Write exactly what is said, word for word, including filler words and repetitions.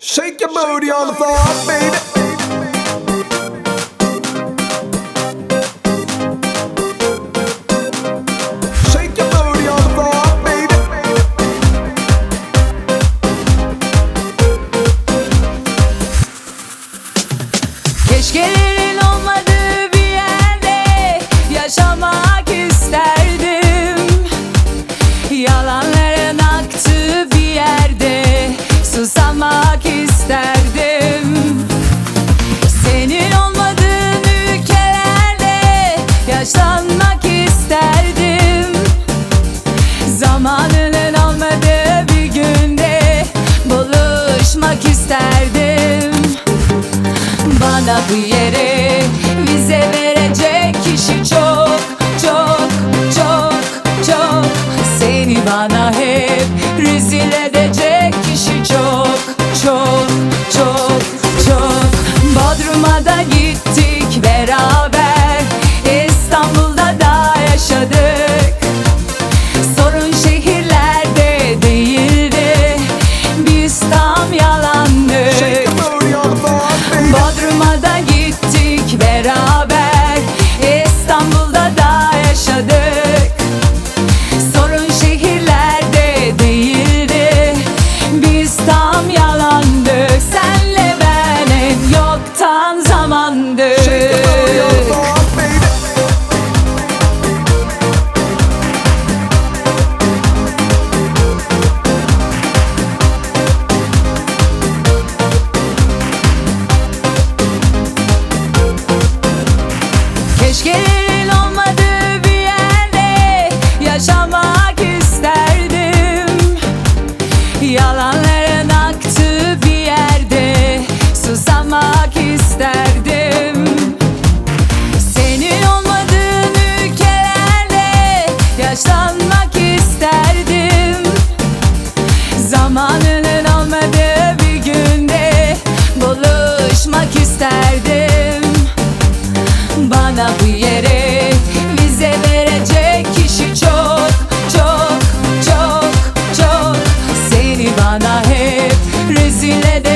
Shake your booty on the floor, baby. Shake your booty on the floor, baby. Keşkelerin olmadığı bir yerde yaşamak isterdim. Yalanların aktığı bir yerde susamak isterdim. Senin olmadığın ülkelerde yaşlanmak isterdim. Zamanının olmadığı bir günde buluşmak isterdim. Bana bu yere vize verecek kişi çok çok çok çok. Seni bana hep rezil edecek kişi çok çok çok çok. Bodrum'a da gittik beraber, İstanbul'da da yaşadık. Sorun şehirlerde değildi, biz tam yalandık. Shake your booty on the floor, baby. Bodrum'a da gittik beraber, İstanbul'da da yaşadık. Sorun şehirlerde değildi, biz tam yalandık. Senle ben en yoktan zamandık. Shake your booty on the floor, baby. Keşkelerin olmadığı bir yerde yaşamak isterdim. Yalanların aktığı bir yerde susamak isterdim. Senin olmadığın ülkelerde yaşlanmak isterdim. Zamanının olmadığı bir günde buluşmak isterdim. Bana bu yere vize verecek kişi çok çok çok çok. Seni bana hep rezil edecek